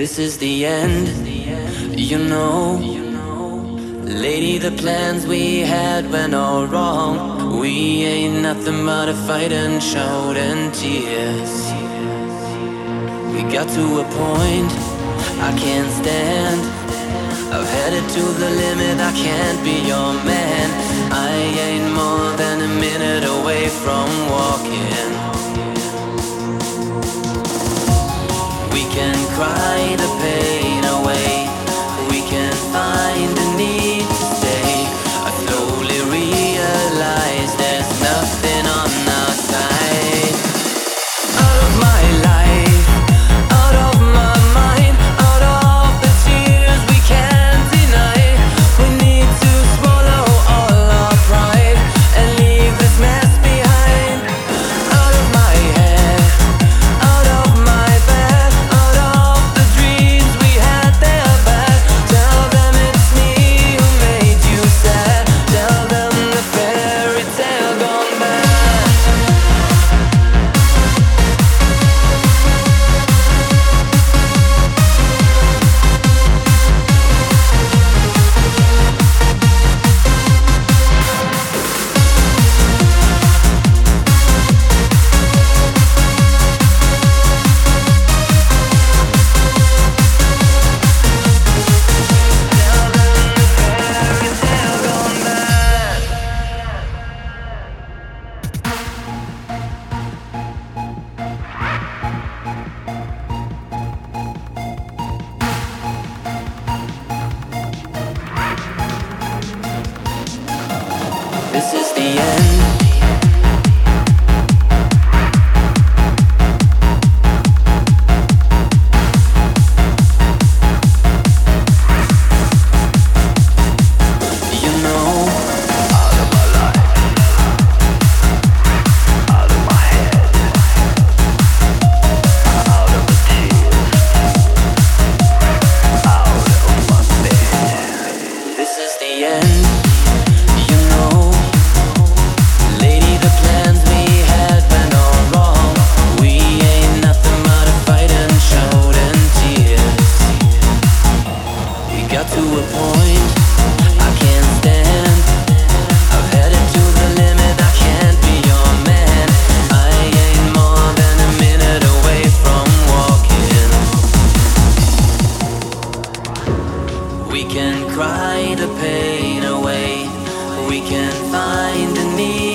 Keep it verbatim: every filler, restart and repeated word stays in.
This is the end, you know. Lady, the plans we had went all wrong. We ain't nothing but a fight and shout and tears. We got to a point I can't stand. I've headed to the limit, I can't be your man. I ain't more than a minute away from walking. We can cry the pain away. We can find the need to stay. I slowly realize there's nothing on our side. Out of my life, out of my mind, out of the tears we can't deny. We need to swallow all our pride and leave this mess behind. Out of my head, out of my bed, out of the dreams we had, they're bad. Tell them it's me who made you sad. Tell them the fairy tale gone bad. This is the end. You know, out of my life, out of my head, out of the tears, out of my bed. This is the end. You know, lady, the plans we had went all wrong. We ain't nothing but a fight and shout and tears. We got to a point I can't stand. I've headed to the limit, I can't be your man. I ain't more than a minute away from walking. We can cry the pain away. We can find a need